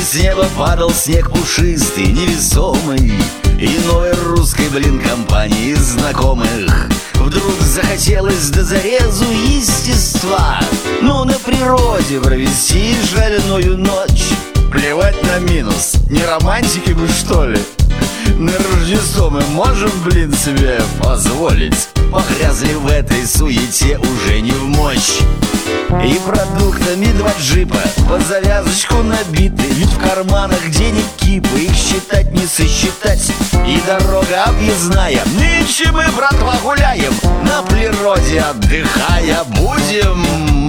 с неба падал снег пушистый, невесомый, и новой русской, компании знакомых вдруг захотелось до зарезу естества. Ну, на природе провести шальную ночь. Плевать на минус, не романтики мы, что ли? На Рождество мы можем, себе позволить. Погрязли в этой суете уже не в мощь. И продуктами 2 джипа под завязочку набиты, ведь в карманах денег кипы, их считать не сосчитать. И дорога объездная, нынче мы, братва, гуляем, на природе отдыхая будем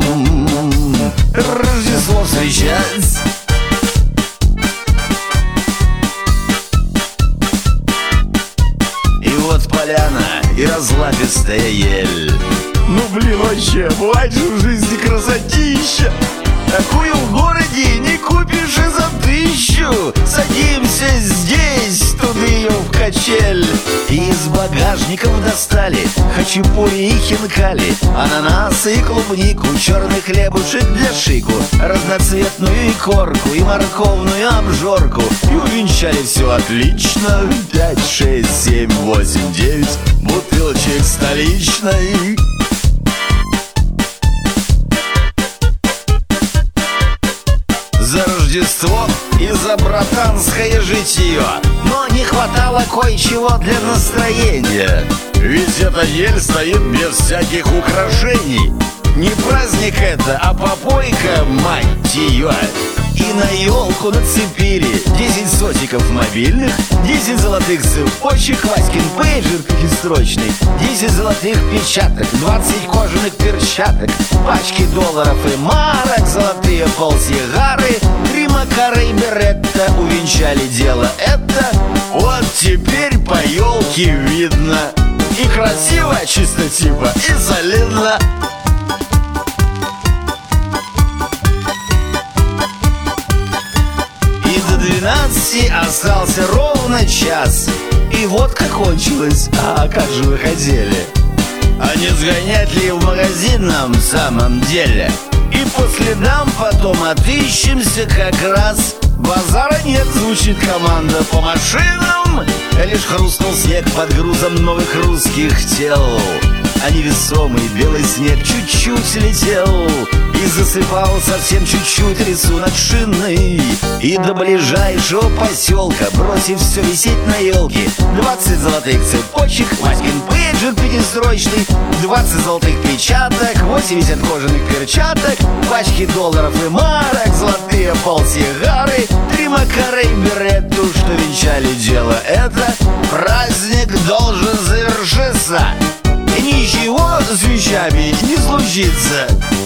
Рождество встречать. И вот поляна и разлапистая ель. Ну вообще, бывает же в жизни красотища. Такую в городе не купишь и за 1000. Садимся здесь, туды ее в качель. И из багажников достали хачапури и хинкали, ананасы и клубнику, черный хлебушек для шику, разноцветную икорку и морковную обжорку. И увенчали все отлично. 5, 6, 7, 8, 9 бутылочек столичной. За Рождество и за братанское житье, но не хватало кое-чего для настроения. Ведь эта ель стоит без всяких украшений. Не праздник это, а попойка, мать ее. И на елку нацепили 10 сотиков мобильных, 10 золотых цепочек, Васькин пейджер пятистрочный, 10 золотых печаток, 20 кожаных перчаток, пачки долларов и марок, золотые полсигары, 3 Макара и Беретта увенчали дело это. Вот теперь по елке видно. И красиво, чисто типа, и солидно. До 12 остался ровно час. И водка кончилась, а как же вы хотели? А не сгонять ли в магазин нам в самом деле? И по следам потом отыщемся как раз. Базара нет, звучит команда по машинам. Лишь хрустнул снег под грузом новых русских тел, а невесомый белый снег чуть-чуть летел и засыпал совсем чуть-чуть рисунок шинный. И до ближайшего поселка, бросив все висеть на елке, 20 золотых цепочек, Васькин пейджер пятистрочный, 20 золотых печаток, 80 кожаных перчаток, пачки долларов и марок, золотые полсигары, 3 Макара и Беретту, что венчали дело это. Праздник должен завершиться, и ничего с вещами не случится.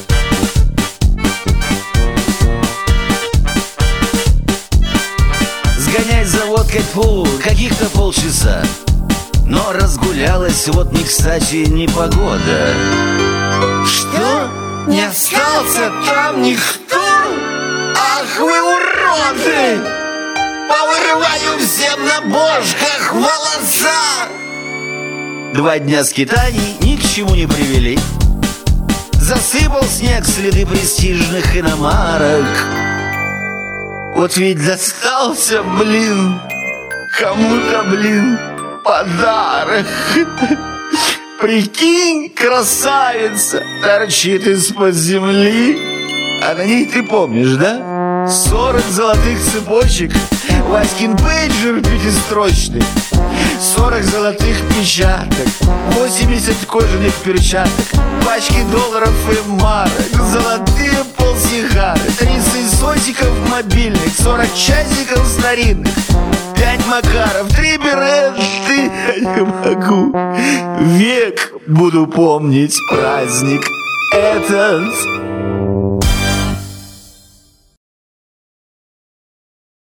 Сгонять за водкой каких-то полчаса, но разгулялась вот не кстати непогода. Что? Не остался там никто? Ах вы уроды! Повырываю всем на бошках волоса! 2 дня скитаний ни к чему не привели. Засыпал снег следы престижных иномарок. Вот ведь достался, кому-то, подарок. Прикинь, красавица торчит из-под земли, а на ней ты помнишь, да? 40 золотых цепочек, Васькин пейджер пятистрочный, 40 золотых печаток, 80 кожаных перчаток, пачки долларов и марок, золотые полсигары, 30 сотиков мобильных, 40 часиков старинных, 5 Макаров, 3 Беретты. Я не могу, век буду помнить праздник этот.